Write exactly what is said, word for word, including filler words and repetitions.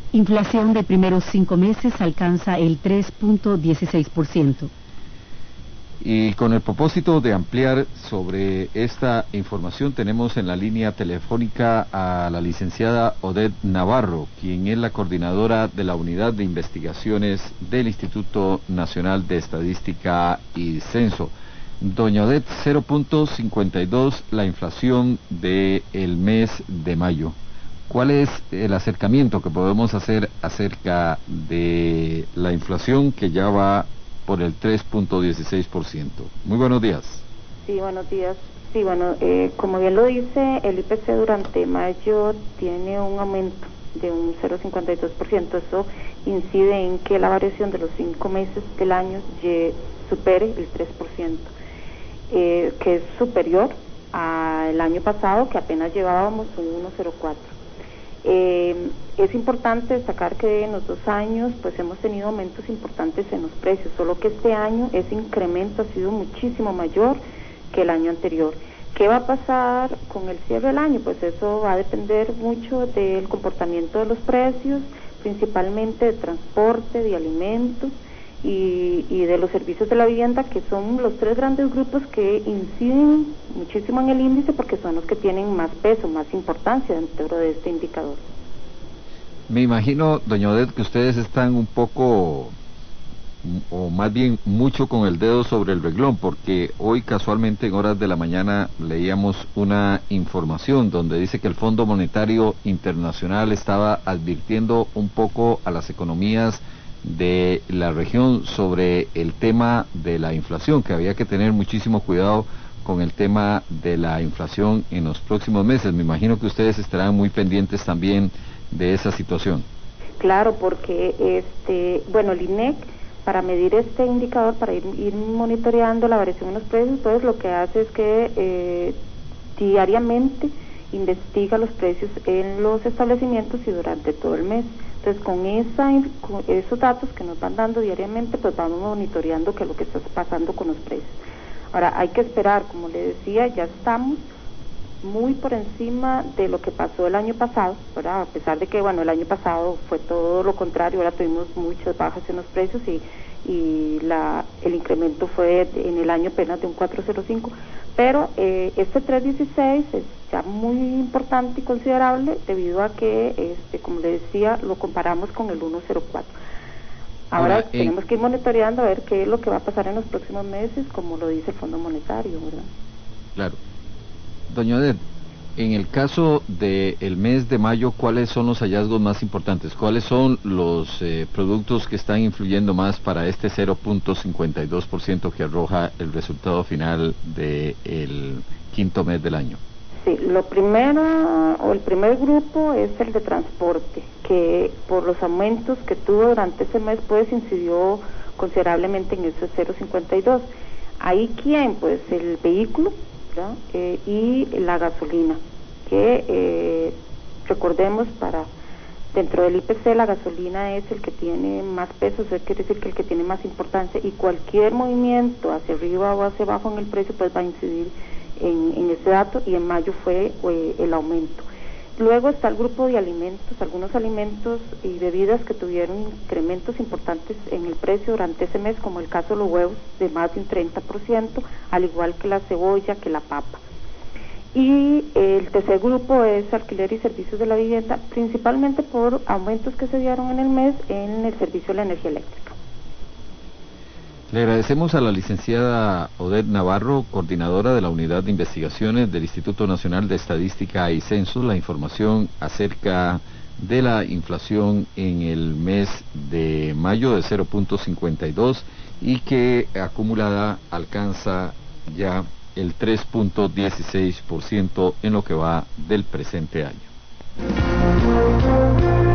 Inflación de primeros cinco meses alcanza el tres punto dieciséis por ciento. Y con el propósito de ampliar sobre esta información, tenemos en la línea telefónica a la licenciada Odette Navarro, quien es la coordinadora de la Unidad de Investigaciones del Instituto Nacional de Estadística y Censo. Doña Odette, cero punto cincuenta y dos la inflación del mes de mayo. ¿Cuál es el acercamiento que podemos hacer acerca de la inflación que ya va por el tres punto dieciséis por ciento? Muy buenos días. Sí, buenos días. Sí, bueno, eh, como bien lo dice, el I P C durante mayo tiene un aumento de un cero punto cincuenta y dos por ciento. Eso incide en que la variación de los cinco meses del año ye, supere el tres por ciento, eh, que es superior al año pasado, que apenas llevábamos un uno punto cero cuatro. Eh, es importante destacar que en los dos años pues hemos tenido aumentos importantes en los precios, solo que este año ese incremento ha sido muchísimo mayor que el año anterior. ¿Qué va a pasar con el cierre del año? Pues eso va a depender mucho del comportamiento de los precios, principalmente de transporte, de alimentos y, y de los servicios de la vivienda, que son los tres grandes grupos que inciden muchísimo en el índice porque son los que tienen más peso, más importancia dentro de este indicador. Me imagino, doña Odette, que ustedes están un poco, o más bien mucho con el dedo sobre el renglón, porque hoy casualmente en horas de la mañana leíamos una información donde dice que el Fondo Monetario Internacional estaba advirtiendo un poco a las economías de la región sobre el tema de la inflación, que había que tener muchísimo cuidado con el tema de la inflación en los próximos meses. Me imagino que ustedes estarán muy pendientes también de esa situación. Claro, porque este, bueno, el I N E C, para medir este indicador, para ir, ir monitoreando la variación en los precios, pues lo que hace es que eh, diariamente investiga los precios en los establecimientos y durante todo el mes. Entonces, con, esa, con esos datos que nos van dando diariamente, pues vamos monitoreando qué es lo que está pasando con los precios. Ahora, hay que esperar, como le decía, ya estamos muy por encima de lo que pasó el año pasado, ¿verdad? A pesar de que, bueno, el año pasado fue todo lo contrario, ahora tuvimos muchas bajas en los precios y, y la, el incremento fue de, en el año apenas de un cuatro punto cero cinco, pero eh, este tres punto dieciséis es ya muy importante y considerable debido a que, este, como le decía, lo comparamos con el uno punto cero cuatro. Ahora, Ahora eh, tenemos que ir monitoreando a ver qué es lo que va a pasar en los próximos meses, como lo dice el Fondo Monetario, ¿verdad? Claro. Doña Odette, en el caso del mes de mayo, ¿cuáles son los hallazgos más importantes? ¿Cuáles son los eh, productos que están influyendo más para este cero punto cincuenta y dos por ciento que arroja el resultado final del quinto mes del año? Sí, lo primero, o el primer grupo es el de transporte, que por los aumentos que tuvo durante ese mes, pues incidió considerablemente en ese cero punto cincuenta y dos. ¿Ahí quién? Pues el vehículo, ¿verdad? Eh, y la gasolina, que eh, recordemos, para dentro del I P C la gasolina es el que tiene más peso, eso quiere decir que el que tiene más importancia, y cualquier movimiento hacia arriba o hacia abajo en el precio pues va a incidir en, en ese dato, y en mayo fue eh, el aumento. Luego está el grupo de alimentos, algunos alimentos y bebidas que tuvieron incrementos importantes en el precio durante ese mes, como el caso de los huevos, de más de un treinta por ciento, al igual que la cebolla, que la papa. Y el tercer grupo es alquiler y servicios de la vivienda, principalmente por aumentos que se dieron en el mes en el servicio de la energía eléctrica. Le agradecemos a la licenciada Odette Navarro, coordinadora de la Unidad de Investigaciones del Instituto Nacional de Estadística y Censos, la información acerca de la inflación en el mes de mayo de cero punto cincuenta y dos y que acumulada alcanza ya el tres punto dieciséis por ciento en lo que va del presente año.